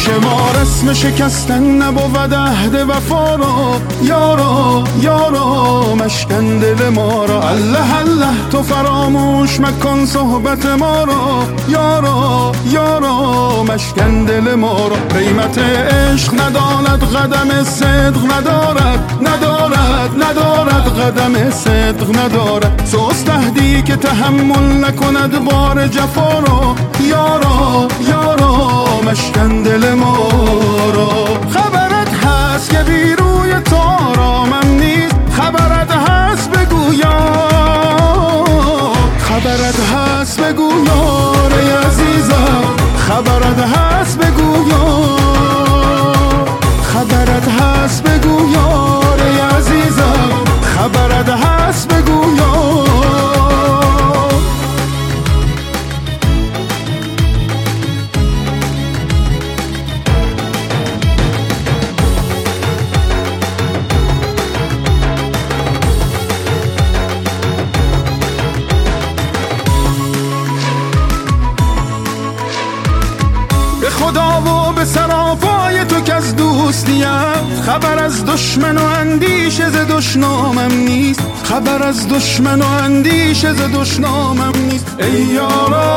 پیش ما رسم شکستن نبود عهد وفا را، یارا یارا مشکن دل ما را. الله الله تو فراموش مکن صحبت ما را، یارا یارا مشکن دل ما را. قیمت عشق نداند قدم صدق ندارد قدم صدق ندارد. سوست عهدی که تحمل نکند بار جفا را، یارا یارا مشکن دل ما را. خبرت هست که بی روی تو آرامم نیست، خبرت هست بگو یا، خبرت هست بگو یار عزیزم، خبرت هست بگو یا، خبرت هست بگو یار عزیزم، خبرت هست بگو یا. به خدا و به سراپای تو که از دوستیم، خبر از دشمن و اندیشه ز دشنامم نیست، خبر از دشمن و اندیشه ز دشنامم نیست. ای یارا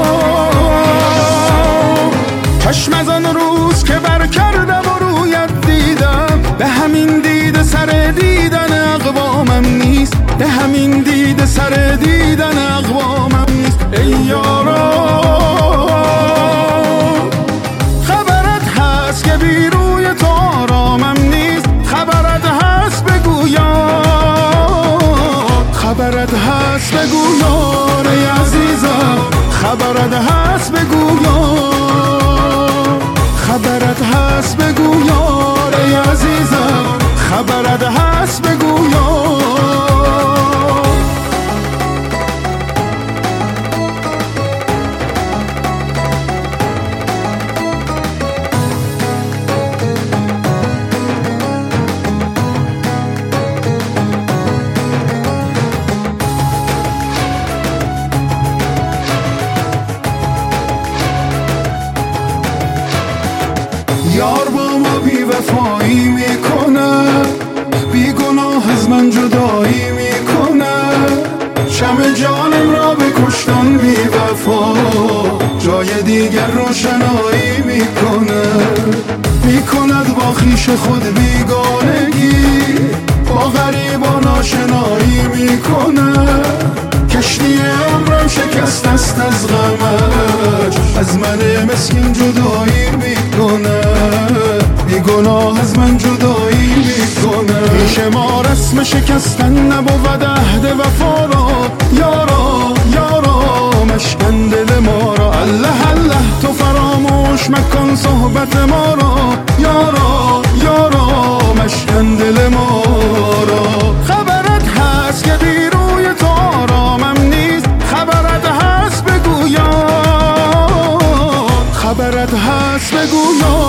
چشم از آن روز که بر کردم و رویت دیدم، به همین دید سر دیدن اقوامم نیست، به همین دید سر دیدن اقوامم نیست. ای یارا که بی روی تو آرامم نیست، خبرت هست بگو یا، خبرت هست بگو یار عزیزم، خبرت هست بگو یا، خبرت هست بگو یار عزیزم، خبرت هست بگو یا. یار با ما بی وفایی میکنه، بی گناه از من جدایی میکنه، شمع جانم را به کشتن بی وفا، جای دیگر روشنایی میکنه. میکند با خویش خود بیگانگی، با غریبان آشنایی میکنه. کشتی عمرم شکست است از غمش، از من مسکین جدایی میکنه، بی گناه از من جدایی میکنه. پیش ما رسم شکستن نبود عهد وفا را، یارا یارا مشکن دل ما را. الله الله تو فراموش مکن صحبت ما را، یارا یارا مشکن دل ما را. خبرت هست که بی روی تو آرامم نیست، خبرت هست بگو یا، خبرت هست بگو یا.